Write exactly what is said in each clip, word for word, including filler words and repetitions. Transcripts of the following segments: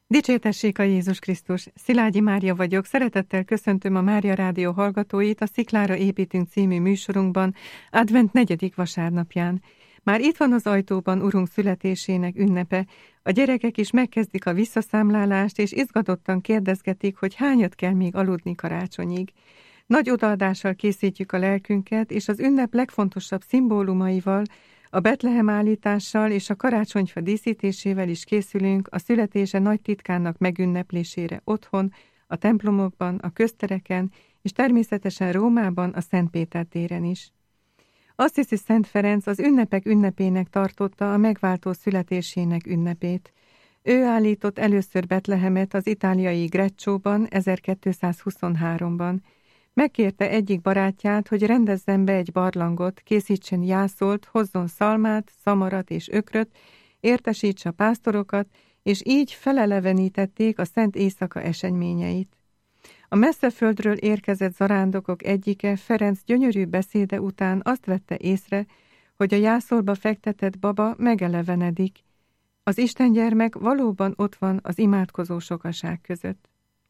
Dicsértessék a Jézus Krisztus! Szilágyi Mária vagyok, szeretettel köszöntöm a Mária Rádió hallgatóit a Sziklára építünk című műsorunkban, advent negyedik vasárnapján. Már itt van az ajtóban Urunk születésének ünnepe, a gyerekek is megkezdik a visszaszámlálást, és izgatottan kérdezgetik, hogy hányat kell még aludni karácsonyig. Nagy odaadással készítjük a lelkünket, és az ünnep legfontosabb szimbólumaival, a Betlehem állítással és a karácsonyfa díszítésével is készülünk a születése nagy titkának megünneplésére otthon, a templomokban, a köztereken, és természetesen Rómában, a Szent Péter téren is. Assisi Szent Ferenc az ünnepek ünnepének tartotta a megváltó születésének ünnepét. Ő állított először Betlehemet az itáliai Greccióban ezerkétszázhuszonháromban. Megkérte egyik barátját, hogy rendezzen be egy barlangot, készítsen jászolt, hozzon szalmát, szamarat és ökröt, értesítse a pásztorokat, és így felelevenítették a Szent Éjszaka eseményeit. A messzeföldről érkezett zarándokok egyike, Ferenc gyönyörű beszéde után azt vette észre, hogy a jászolba fektetett baba megelevenedik. Az istengyermek valóban ott van az imádkozó sokaság között.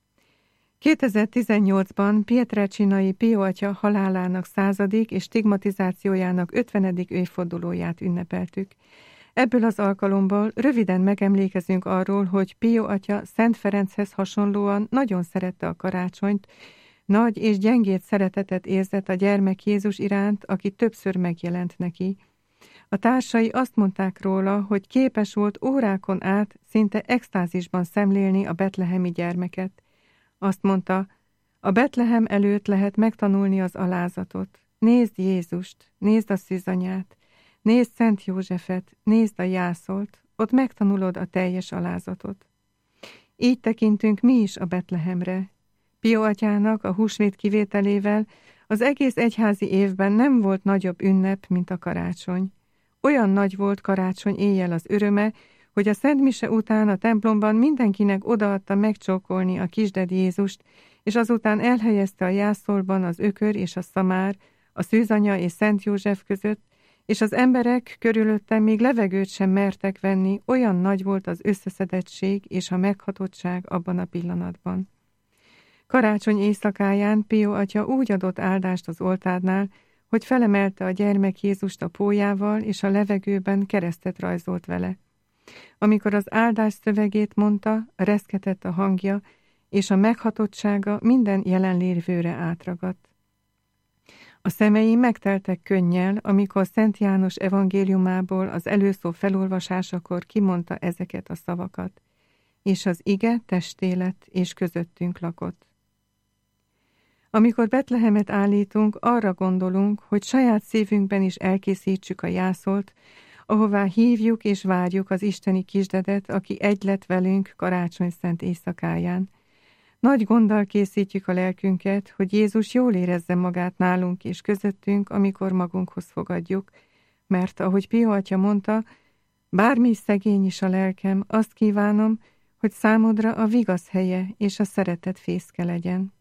kétezer-tizennyolcban Pietrelcinai Pio atya halálának századik és stigmatizációjának ötvenedik évfordulóját ünnepeltük. Ebből az alkalomból röviden megemlékezünk arról, hogy Pio atya Szent Ferenchez hasonlóan nagyon szerette a karácsonyt, nagy és gyengéd szeretetet érzett a gyermek Jézus iránt, aki többször megjelent neki. A társai azt mondták róla, hogy képes volt órákon át szinte extázisban szemlélni a betlehemi gyermeket. Azt mondta, a Betlehem előtt lehet megtanulni az alázatot. Nézd Jézust, nézd a szűzanyát, nézd Szent Józsefet, nézd a jászolt, ott megtanulod a teljes alázatot. Így tekintünk mi is a Betlehemre. Pio atyának a húsvét kivételével az egész egyházi évben nem volt nagyobb ünnep, mint a karácsony. Olyan nagy volt karácsony éjjel az öröme, hogy a Szent Mise után a templomban mindenkinek odaadta megcsókolni a kisded Jézust, és azután elhelyezte a jászolban az ökör és a szamár, a szűzanya és Szent József között, és az emberek körülötte még levegőt sem mertek venni, olyan nagy volt az összeszedettség és a meghatottság abban a pillanatban. Karácsony éjszakáján Pio atya úgy adott áldást az oltárnál, hogy felemelte a gyermek Jézust a pólyával, és a levegőben keresztet rajzolt vele. Amikor az áldás szövegét mondta, reszketett a hangja, és a meghatottsága minden jelenlévőre átragadt. A szemei megteltek könnyel, amikor Szent János evangéliumából az előszó felolvasásakor kimondta ezeket a szavakat, és az ige testé lett és közöttünk lakott. Amikor Betlehemet állítunk, arra gondolunk, hogy saját szívünkben is elkészítsük a jászolt, ahová hívjuk és várjuk az isteni kisdedet, aki egy lett velünk karácsony szent éjszakáján. Nagy gonddal készítjük a lelkünket, hogy Jézus jól érezze magát nálunk és közöttünk, amikor magunkhoz fogadjuk, mert, ahogy Pio atya mondta, bármi szegény is a lelkem, azt kívánom, hogy számodra a vigasz helye és a szeretet fészke legyen.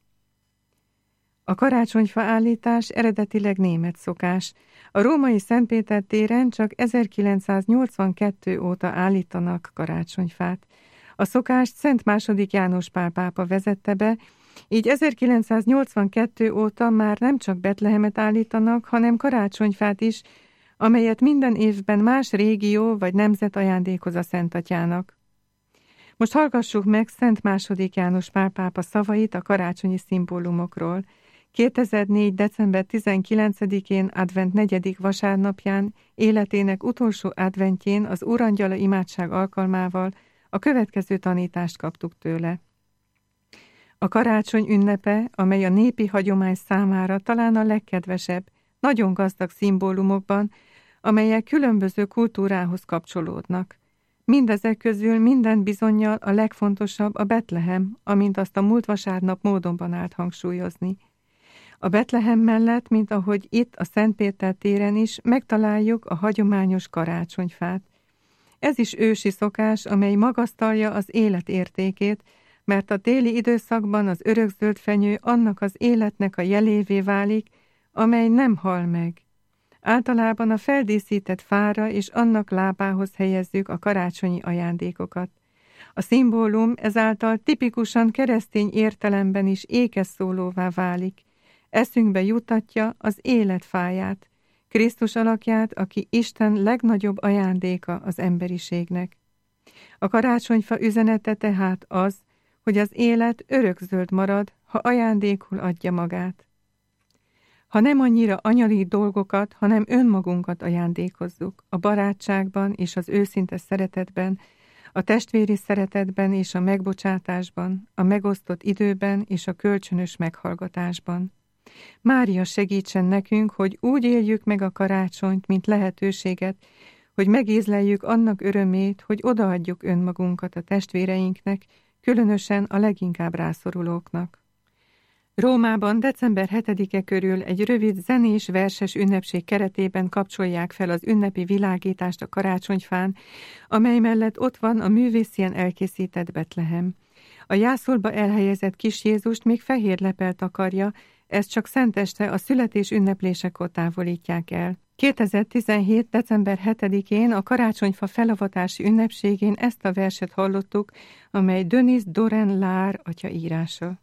A karácsonyfa állítás eredetileg német szokás. A római Szent Péter téren csak ezerkilencszáznyolcvankettő óta állítanak karácsonyfát. A szokást Szent második János Pál pápa vezette be, így ezerkilencszáznyolcvankettő óta már nem csak Betlehemet állítanak, hanem karácsonyfát is, amelyet minden évben más régió vagy nemzet ajándékoz a Szent Atyának. Most hallgassuk meg Szent második János Pál pápa szavait a karácsonyi szimbólumokról. kétezer-négy. december tizenkilencedikén advent negyedik vasárnapján, életének utolsó adventjén az Úrangyala imádság alkalmával a következő tanítást kaptuk tőle. A karácsony ünnepe, amely a népi hagyomány számára talán a legkedvesebb, nagyon gazdag szimbólumokban, amelyek különböző kultúrához kapcsolódnak. Mindezek közül minden bizonnyal a legfontosabb a Betlehem, amint azt a múlt vasárnap módonban állt hangsúlyozni. A Betlehem mellett, mint ahogy itt a Szent Péter téren is, megtaláljuk a hagyományos karácsonyfát. Ez is ősi szokás, amely magasztalja az élet értékét, mert a téli időszakban az örökzöld fenyő annak az életnek a jelévé válik, amely nem hal meg. Általában a feldíszített fára és annak lábához helyezzük a karácsonyi ajándékokat. A szimbólum ezáltal tipikusan keresztény értelemben is ékes szólóvá válik. Eszünkbe juttatja az élet fáját, Krisztus alakját, aki Isten legnagyobb ajándéka az emberiségnek. A karácsonyfa üzenete tehát az, hogy az élet örökzöld marad, ha ajándékul adja magát. Ha nem annyira anyagi dolgokat, hanem önmagunkat ajándékozzuk, a barátságban és az őszinte szeretetben, a testvéri szeretetben és a megbocsátásban, a megosztott időben és a kölcsönös meghallgatásban. Mária segítsen nekünk, hogy úgy éljük meg a karácsonyt, mint lehetőséget, hogy megízleljük annak örömét, hogy odaadjuk önmagunkat a testvéreinknek, különösen a leginkább rászorulóknak. Rómában december hetedike körül egy rövid zenés verses ünnepség keretében kapcsolják fel az ünnepi világítást a karácsonyfán, amely mellett ott van a művészien elkészített Betlehem. A jászolba elhelyezett kis Jézust még fehér lepel takarja, ezt csak szenteste a születés ünneplésekor távolítják el. kétezer-tizenhét. december hetedikén a karácsonyfa felavatási ünnepségén ezt a verset hallottuk, amely Denis Doren Lár atya írása.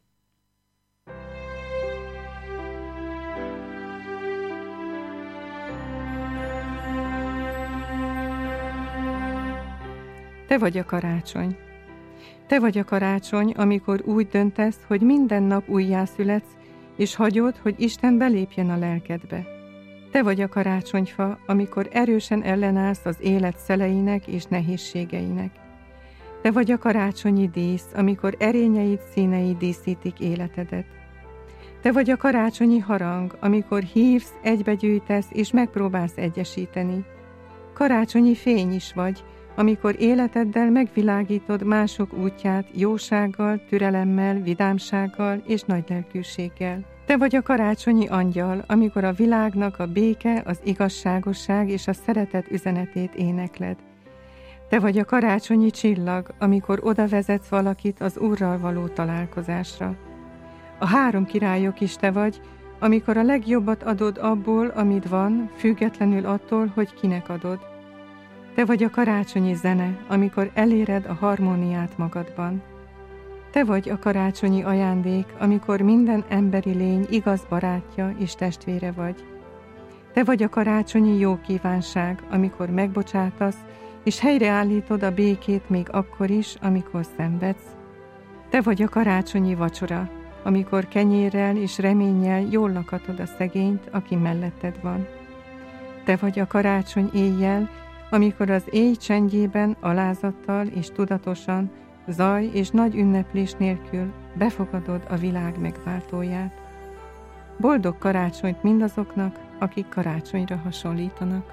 Te vagy a karácsony. Te vagy a karácsony, amikor úgy döntesz, hogy minden nap újjászületsz, és hagyod, hogy Isten belépjen a lelkedbe. Te vagy a karácsonyfa, amikor erősen ellenállsz az élet szeleinek és nehézségeinek. Te vagy a karácsonyi dísz, amikor erényeid színei díszítik életedet. Te vagy a karácsonyi harang, amikor hívsz, egybegyűjtesz és megpróbálsz egyesíteni. Karácsonyi fény is vagy, amikor életeddel megvilágítod mások útját jósággal, türelemmel, vidámsággal és nagylelkűséggel. Te vagy a karácsonyi angyal, amikor a világnak a béke, az igazságosság és a szeretet üzenetét énekled. Te vagy a karácsonyi csillag, amikor oda vezetsz valakit az Úrral való találkozásra. A három királyok is te vagy, amikor a legjobbat adod abból, amit van, függetlenül attól, hogy kinek adod. Te vagy a karácsonyi zene, amikor eléred a harmóniát magadban. Te vagy a karácsonyi ajándék, amikor minden emberi lény igaz barátja és testvére vagy. Te vagy a karácsonyi jó kívánság, amikor megbocsátasz, és helyreállítod a békét még akkor is, amikor szenvedsz. Te vagy a karácsonyi vacsora, amikor kenyérrel és reménnyel jól lakatod a szegényt, aki melletted van. Te vagy a karácsony éjjel, amikor az éj csendjében alázattal és tudatosan, zaj és nagy ünneplés nélkül befogadod a világ megváltóját. Boldog karácsonyt mindazoknak, akik karácsonyra hasonlítanak.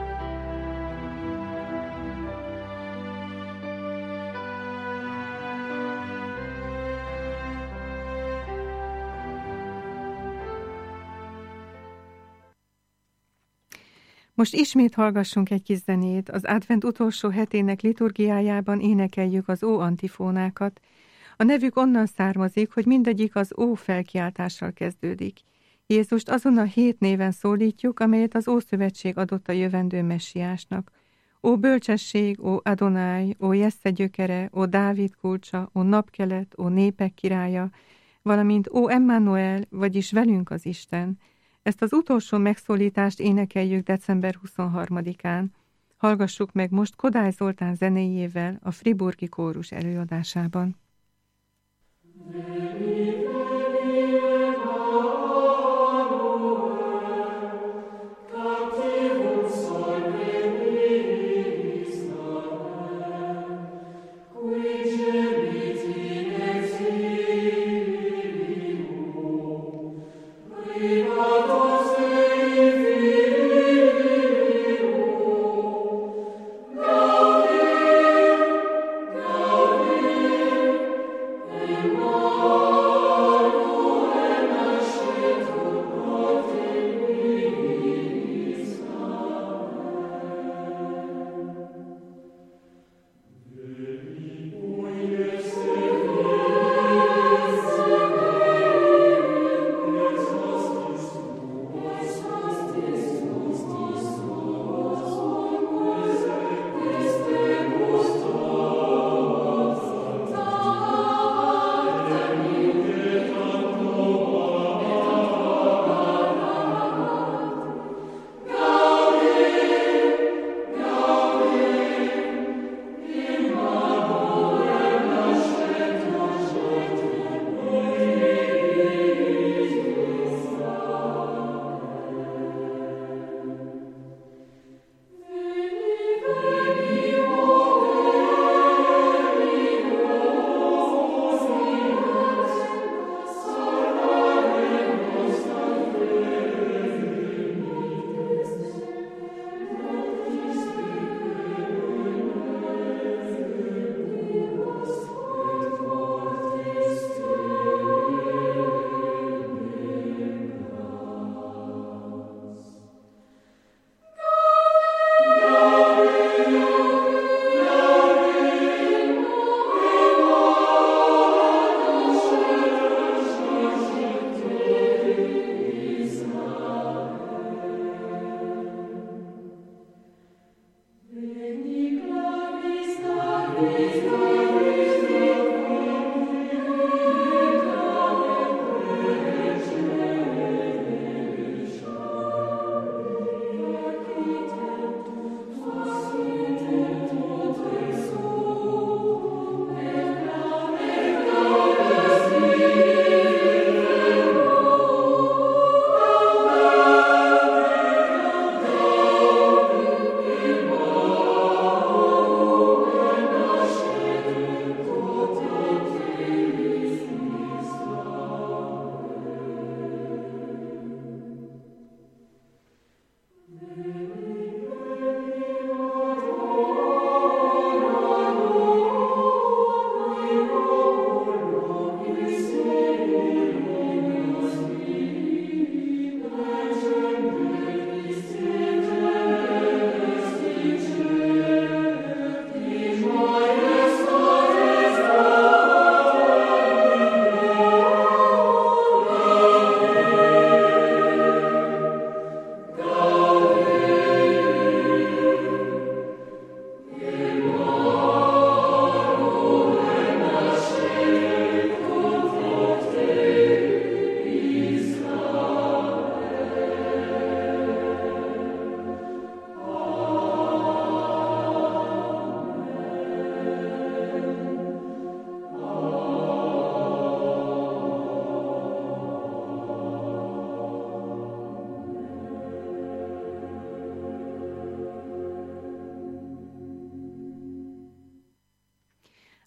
Most ismét hallgassunk egy kis zenét, az advent utolsó hetének liturgiájában énekeljük az ó antifónákat. A nevük onnan származik, hogy mindegyik az ó felkiáltással kezdődik. Jézust azon a hét néven szólítjuk, amelyet az Ószövetség adott a jövendő messiásnak. Ó bölcsesség, ó Adonai, ó Jessze gyökere, ó Dávid kulcsa, ó napkelet, ó népek királya, valamint ó Emmanuel, vagyis velünk az Isten. Ezt az utolsó megszólítást énekeljük december huszonharmadikán. Hallgassuk meg most Kodály Zoltán zenéjével a friburgi kórus előadásában.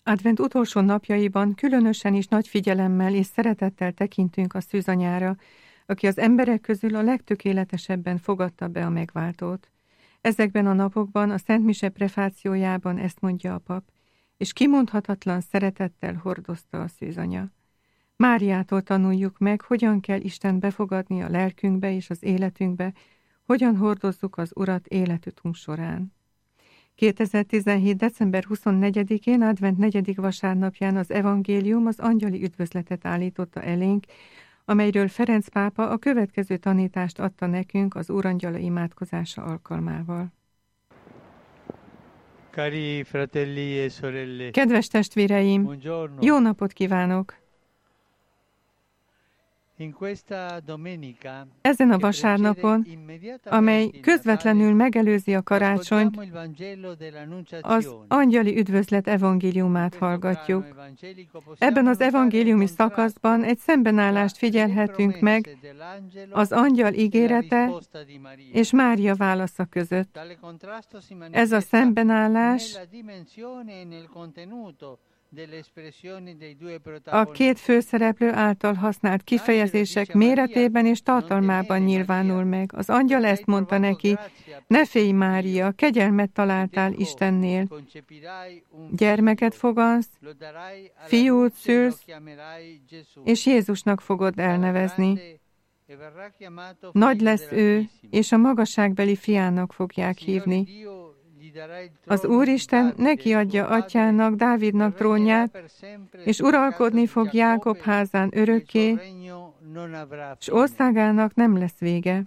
Advent utolsó napjaiban különösen is nagy figyelemmel és szeretettel tekintünk a szűzanyára, aki az emberek közül a legtökéletesebben fogadta be a megváltót. Ezekben a napokban a Szent Mise prefációjában ezt mondja a pap, és kimondhatatlan szeretettel hordozta a szűzanya. Máriától tanuljuk meg, hogyan kell Isten befogadni a lelkünkbe és az életünkbe, hogyan hordozzuk az Urat életünk során. kétezer-tizenhét. december huszonnegyedikén, advent negyedik vasárnapján az evangélium az angyali üdvözletet állította elénk, amelyről Ferenc pápa a következő tanítást adta nekünk az Úrangyala imádkozása alkalmával. Cari fratelli e sorelle. Kedves testvéreim, Buongiorno. jó napot kívánok! In questa domenica, Ezen a vasárnapon, amely közvetlenül megelőzi a karácsonyt, az angyali üdvözlet evangéliumát hallgatjuk. Ebben az evangéliumi szakaszban egy szembenállást figyelhetünk meg az angyal ígérete és Mária válasza között. Ez a szembenállás a két főszereplő által használt kifejezések méretében és tartalmában nyilvánul meg. Az angyal ezt mondta neki: ne félj, Mária, kegyelmet találtál Istennél. Gyermeket fogansz, fiút szülsz, és Jézusnak fogod elnevezni. Nagy lesz ő, és a magasságbeli fiának fogják hívni. Az Úristen neki adja atyának, Dávidnak trónját, és uralkodni fog Jákob házán örökké, és országának nem lesz vége.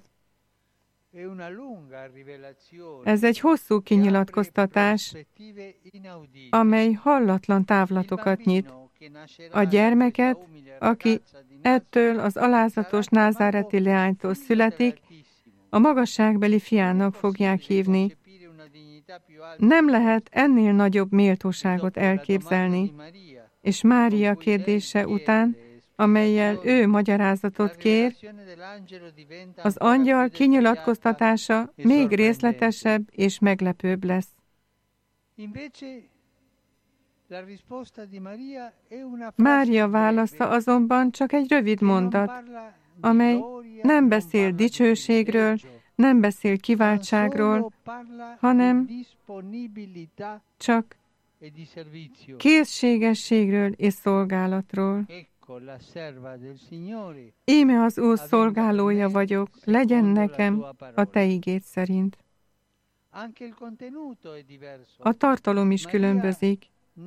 Ez egy hosszú kinyilatkoztatás, amely hallatlan távlatokat nyit. A gyermeket, aki ettől az alázatos názáreti leánytól születik, a magasságbeli fiának fogják hívni. Nem lehet ennél nagyobb méltóságot elképzelni, és Mária kérdése után, amellyel ő magyarázatot kér, az angyal kinyilatkoztatása még részletesebb és meglepőbb lesz. Mária válasza azonban csak egy rövid mondat, amely nem beszél dicsőségről, nem beszél kiváltságról, hanem csak készségességről és szolgálatról. Íme az Úr szolgálója vagyok, legyen nekem a te igéd szerint. A tartalom is különbözik.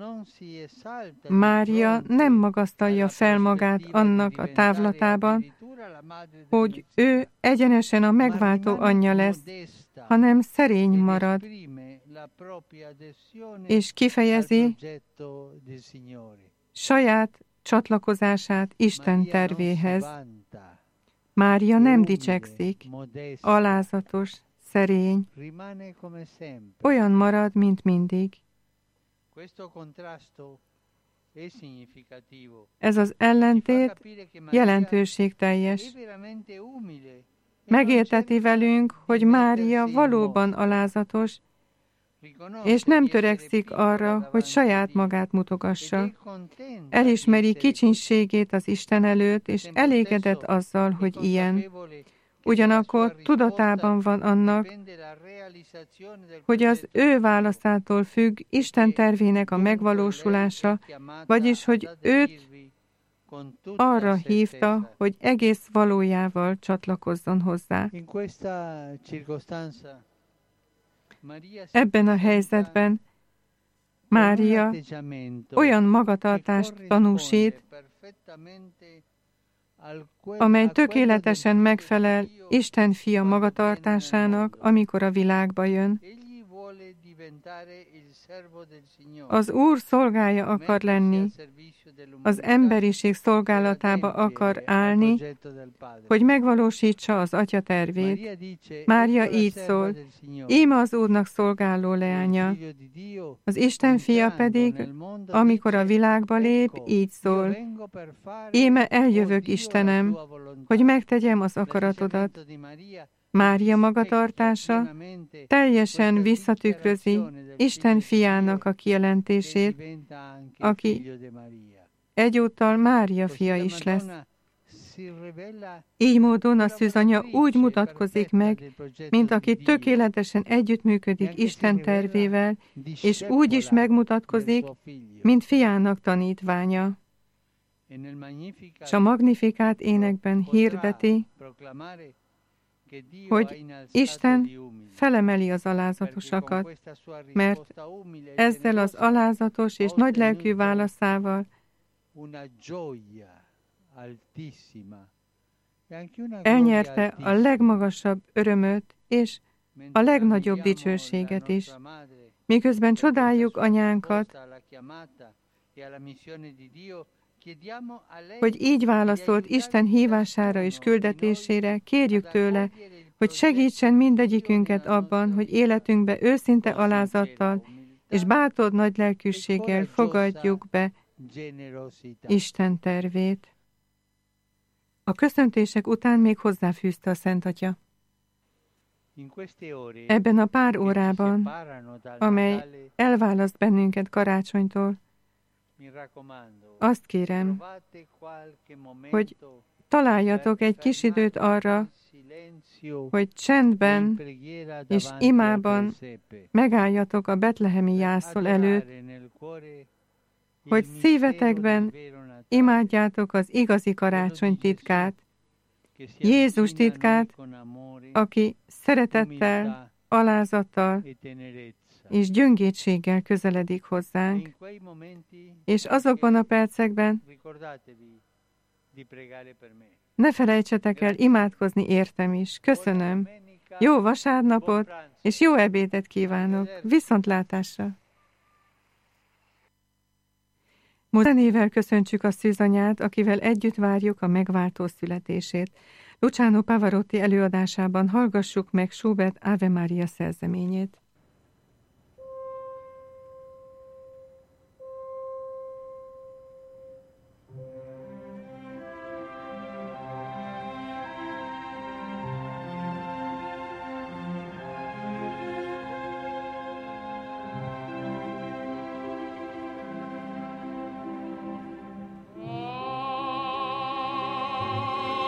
Mária nem magasztalja fel magát annak a távlatában, hogy ő egyenesen a megváltó anyja lesz, hanem szerény marad, és kifejezi saját csatlakozását Isten tervéhez. Mária nem dicsekszik, alázatos, szerény, olyan marad, mint mindig. Ez az ellentét jelentőségteljes. Megérteti velünk, hogy Mária valóban alázatos, és nem törekszik arra, hogy saját magát mutogassa. Elismeri kicsinségét az Isten előtt, és elégedett azzal, hogy ilyen. Ugyanakkor tudatában van annak, hogy az ő válaszától függ Isten tervének a megvalósulása, vagyis, hogy őt arra hívta, hogy egész valójával csatlakozzon hozzá. Ebben a helyzetben Mária olyan magatartást tanúsít, amely tökéletesen megfelel Isten fia magatartásának, amikor a világba jön. Az Úr szolgája akar lenni, az emberiség szolgálatába akar állni, hogy megvalósítsa az Atya tervét. Mária így szól: íme az Úrnak szolgáló leánya. Az Isten fia pedig, amikor a világba lép, így szól: íme eljövök, Istenem, hogy megtegyem az akaratodat. Mária magatartása teljesen visszatükrözi Isten fiának a kijelentését, aki egyúttal Mária fia is lesz. Így módon a szűzanya úgy mutatkozik meg, mint aki tökéletesen együttműködik Isten tervével, és úgy is megmutatkozik, mint fiának tanítványa. És a Magnifikát énekben hirdeti, hogy Isten felemeli az alázatosakat, mert ezzel az alázatos és nagylelkű válaszával elnyerte a legmagasabb örömöt és a legnagyobb dicsőséget is. Miközben csodáljuk anyánkat, hogy így válaszolt Isten hívására és küldetésére, kérjük tőle, hogy segítsen mindegyikünket abban, hogy életünkbe őszinte alázattal és bátor nagylelkűséggel fogadjuk be Isten tervét. A köszöntések után még hozzáfűzte a Szent Atya. Ebben a pár órában, amely elválaszt bennünket karácsonytól, azt kérem, hogy találjatok egy kis időt arra, hogy csendben és imában megálljatok a betlehemi jászol előtt, hogy szívetekben imádjátok az igazi karácsony titkát, Jézus titkát, aki szeretettel, alázattal és gyöngétséggel közeledik hozzánk. És azokban a percekben ne felejtsetek el imádkozni értem is. Köszönöm. Jó vasárnapot, és jó ebédet kívánok. Viszontlátásra! Most zenével köszöntsük a szűzanyát, akivel együtt várjuk a megváltó születését. Luciano Pavarotti előadásában hallgassuk meg Schubert Ave Maria szerzeményét.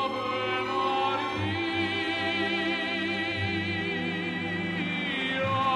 Maria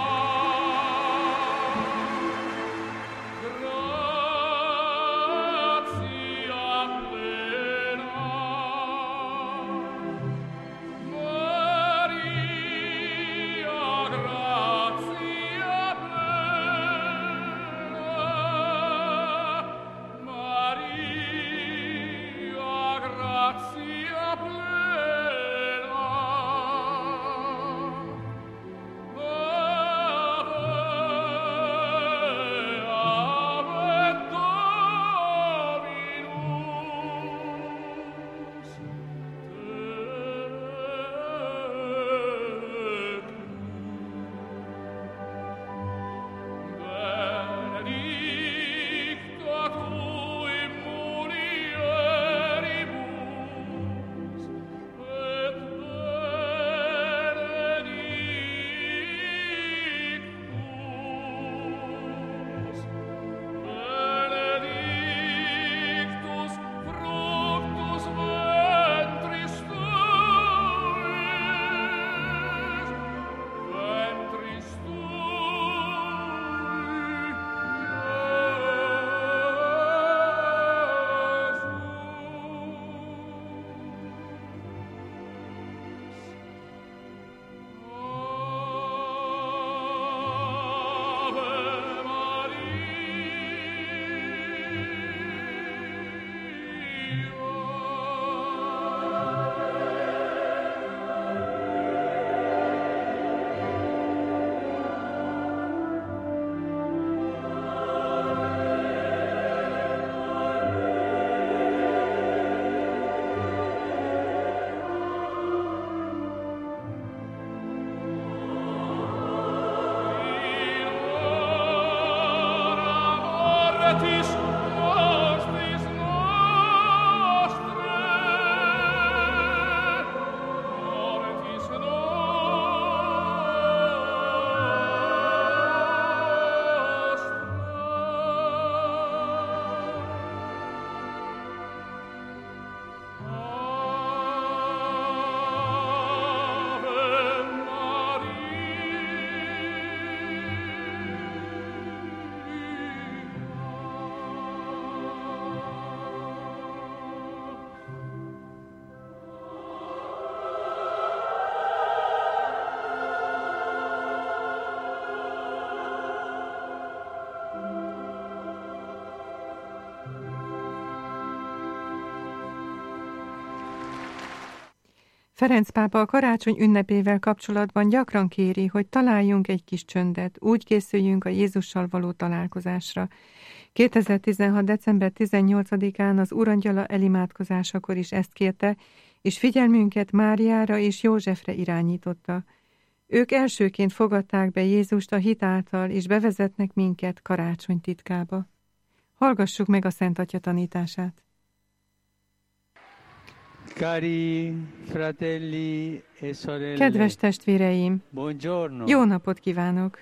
Ferenc pápa a karácsony ünnepével kapcsolatban gyakran kéri, hogy találjunk egy kis csöndet, úgy készüljünk a Jézussal való találkozásra. kétezer-tizenhat. december tizennyolcadikán az Úrangyala elimádkozásakor is ezt kérte, és figyelmünket Máriára és Józsefre irányította. Ők elsőként fogadták be Jézust a hit által, és bevezetnek minket karácsony titkába. Hallgassuk meg a Szent Atya tanítását. Cari fratelli e sorelle. Kedves testvéreim, Buongiorno. jó napot kívánok!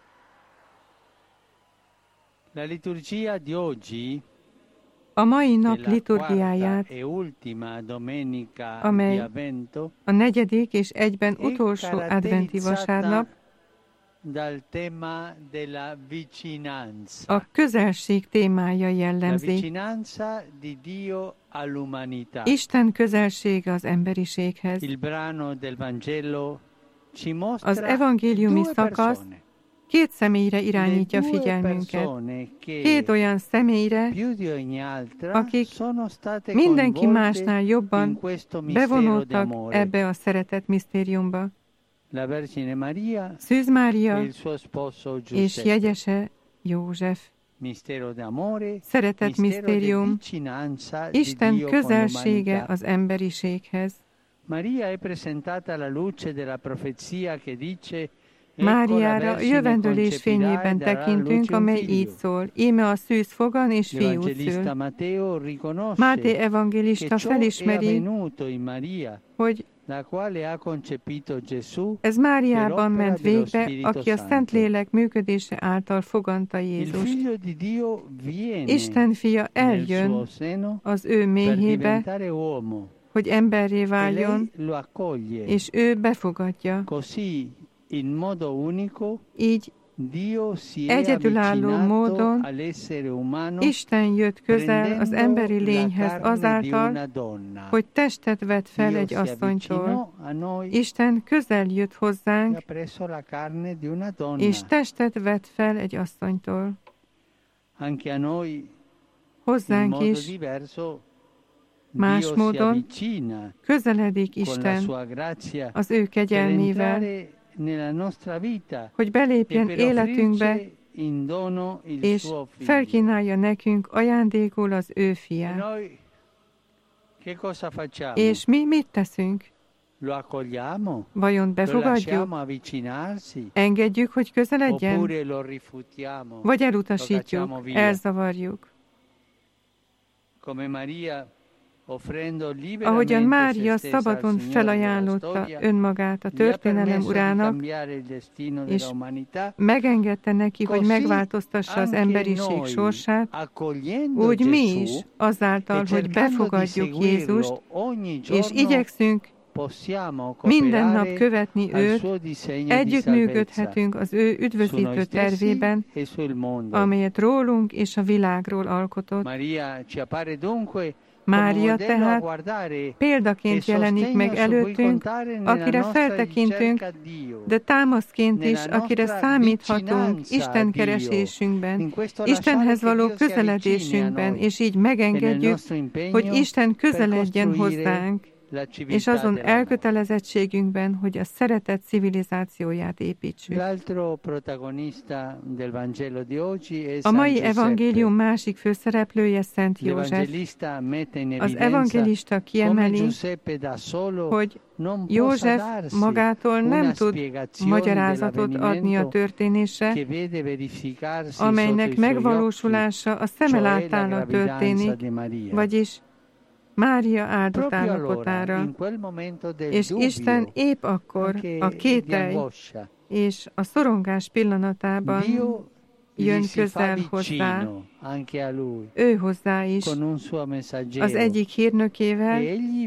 La liturgia di oggi, A mai nap della liturgiáját, quarta e ultima domenica amely di Avvento, a negyedik és egyben è utolsó adventi vasárnap, caratterizzata dal tema della vicinanza. a közelség témája La jellemzi. vicinanza di Dio all'umanità. Isten közelsége az emberiséghez. Il brano del Vangelo ci mostra Az evangéliumi due szakasz persone. két személyre irányítja Le due figyelmünket. persone che Két olyan személyre, più di ogni altra akik sono state mindenki coinvolte másnál in jobban questo mistero bevonultak d'amore. ebbe a szeretet misztériumba. La Vergine Maria Szűz e Mária il suo sposo és Giuseppe. jegyese József. Mistero d'amore, Szeretet mistero di misztérium, vicinanza di Isten Dio con közelsége l'umanità. az emberiséghez. Maria è presentata alla luce della profezia che dice: Máriára a jövendőlés fényében tekintünk, amely így szól. Íme a szűz fogan és fiút szül. Máté evangélista felismeri, hogy ez Máriában ment végbe, aki a Szentlélek működése által foganta Jézust. Isten fia eljön az ő méhébe, hogy emberré váljon, és ő befogadja. In modo unico, így Dio si è egyedülálló módon all'essere umano, Isten jött közel az emberi lényhez azáltal, hogy testet vett fel egy asszonytól. Isten közel jött hozzánk, és testet vett fel egy asszonytól. Hozzánk is más módon közeledik Isten az ő kegyelmével, hogy belépjen életünkbe, és felkínálja nekünk ajándékul az ő fiát. És mi mit teszünk? Vajon befogadjuk? Engedjük, hogy közeledjen? Vagy elutasítjuk, elzavarjuk? Ahogyan Mária szabadon felajánlotta önmagát a történelem urának, és megengedte neki, hogy megváltoztassa az emberiség sorsát, úgy mi is azáltal, hogy befogadjuk Jézust, és igyekszünk minden nap követni őt, együttműködhetünk az ő üdvözítő tervében, amelyet rólunk és a világról alkotott. Mária tehát példaként jelenik meg előttünk, akire feltekintünk, de támaszként is, akire számíthatunk Isten keresésünkben, Istenhez való közeledésünkben, és így megengedjük, hogy Isten közeledjen hozzánk, és azon elkötelezettségünkben, hogy a szeretet civilizációját építsük. A mai evangélium másik főszereplője Szent József. Az evangélista kiemeli, hogy József magától nem tud magyarázatot adni a történésre, amelynek megvalósulása a szeme látára történik, vagyis Mária áldott állapotára, és Isten épp akkor a kételj és a szorongás pillanatában jön közel hozzá, ő hozzá is, az egyik hírnökével,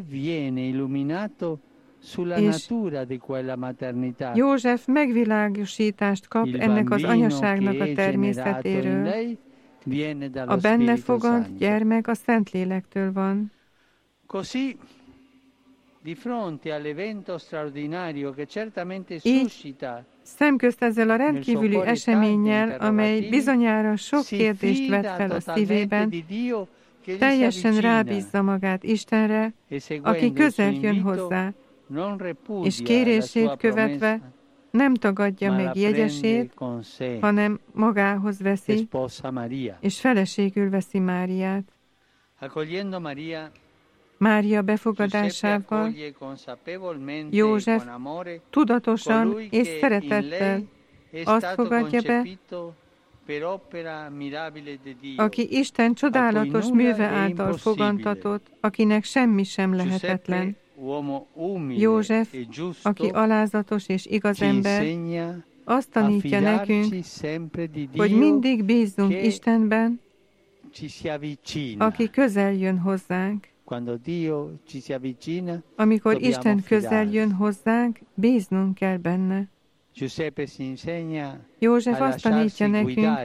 és József megvilágosítást kap ennek az anyaságnak a természetéről. A benne fogant gyermek a Szentlélektől van. Così, di fronte all'evento straordinario che certamente Így, suscita szemközt ezzel a rendkívüli eseménnyel, amely bizonyára sok kérdést vet fel a szívében, teljesen rábízza magát Istenre, aki közel jön hozzá, és kérését követve nem tagadja meg jegyesét, hanem magához veszi, és feleségül veszi Máriát. Mária befogadásával József tudatosan és szeretettel azt fogadja be, aki Isten csodálatos műve által fogantatott, akinek semmi sem lehetetlen. József, aki alázatos és igaz ember, azt tanítja nekünk, hogy mindig bízzunk Istenben, aki közel jön hozzánk. Amikor Isten közel jön hozzánk, bíznunk kell benne. József azt tanítja nekünk,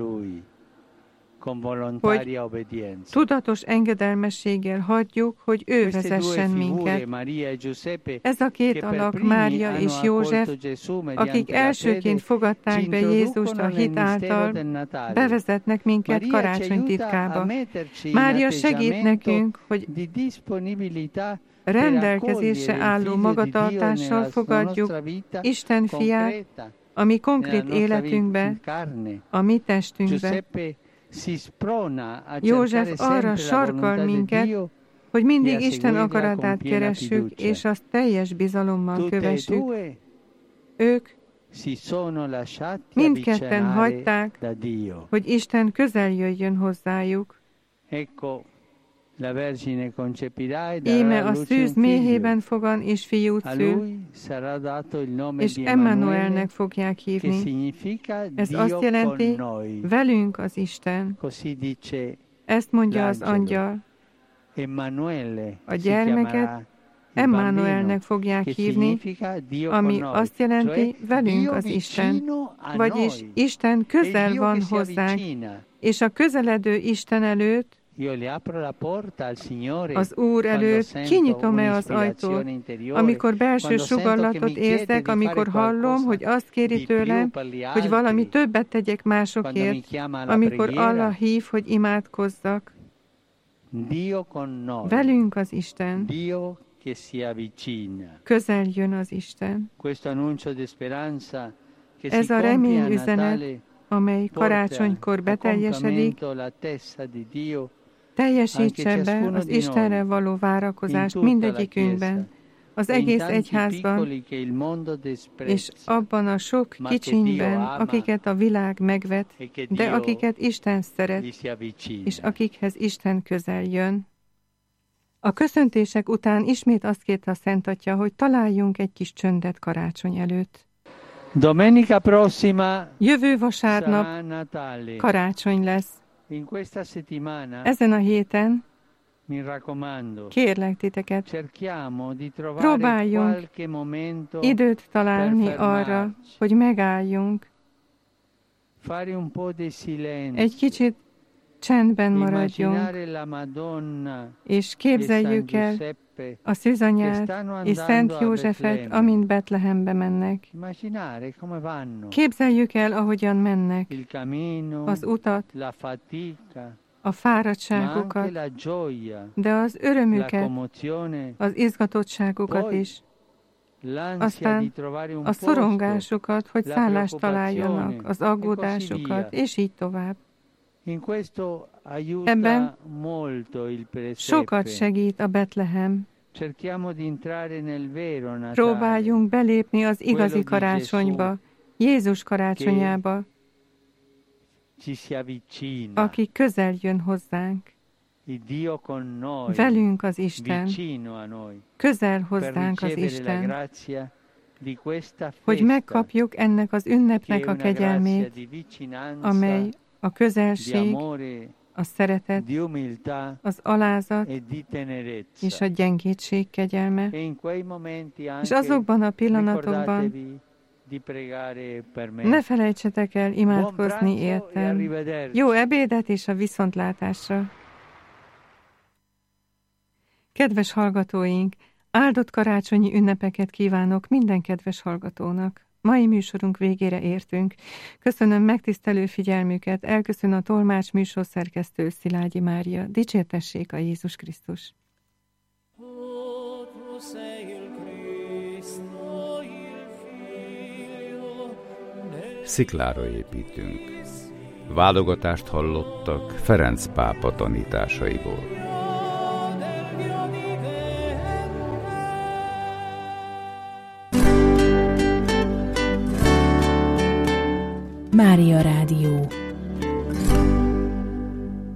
hogy tudatos engedelmességgel hagyjuk, hogy ő vezessen minket. Ez a két alak, Mária és József, akik elsőként fogadták be Jézust a hit által, bevezetnek minket karácsony titkába. Mária segít nekünk, hogy rendelkezésre álló magatartással fogadjuk Isten fiát a mi konkrét életünkbe, a mi testünkbe. József arra sarkal minket, hogy mindig Isten akaratát keressük, és azt teljes bizalommal kövessük. Ők mindketten hagyták, hogy Isten közel jöjjön hozzájuk. Íme a szűz méhében fogan, és fiút szül, és Emmanuelnek fogják hívni. Ez azt jelenti, velünk az Isten. Ezt mondja az angyal. A gyermeket Emmanuelnek fogják hívni, ami azt jelenti, velünk az Isten. Vagyis Isten közel van hozzánk, és a közeledő Isten előtt, az Úr előtt kinyitom-e az ajtót, amikor belső sugallatot érzek, amikor hallom, hogy azt kéri tőlem, hogy valami többet tegyek másokért, amikor Allah hív, hogy imádkozzak. Velünk az Isten. Közel jön az Isten. Ez a reményüzenet, amely karácsonykor beteljesedik, teljesítse be az Istenre való várakozást mindegyikünkben, az egész egyházban, és abban a sok kicsinyben, akiket a világ megvet, de akiket Isten szeret, és akikhez Isten közel jön. A köszöntések után ismét azt kérte a Szent Atya, hogy találjunk egy kis csöndet karácsony előtt. Domenica prossima Jövő vasárnap karácsony lesz. Ezen a héten kérlek titeket, próbáljunk időt találni arra, hogy megálljunk, egy kicsit csendben maradjunk, és képzeljük el a Szűzanyát és Szent Józsefet, amint Betlehembe mennek. Képzeljük el, ahogyan mennek, az utat, a fáradtságukat, de az örömüket, az izgatottságukat is. Aztán a szorongásukat, hogy szállást találjanak, az aggódásukat, és így tovább. Ebben sokat segít a Betlehem. Próbáljunk belépni az igazi karácsonyba, Jézus karácsonyába, aki közel jön hozzánk. Velünk az Isten, közel hozzánk az Isten, hogy megkapjuk ennek az ünnepnek a kegyelmét, amely a közelség, a szeretet, az alázat és a gyengédség kegyelme. És azokban a pillanatokban ne felejtsetek el imádkozni értem. Jó ebédet és a viszontlátásra! Kedves hallgatóink, áldott karácsonyi ünnepeket kívánok minden kedves hallgatónak. Mai műsorunk végére értünk. Köszönöm megtisztelő figyelmüket, elköszön a tolmács műsorszerkesztő Szilágyi Mária. Dicsértessék a Jézus Krisztus! sziklára építünk. Válogatást hallottak Ferenc pápa tanításaiból. Mária Rádió.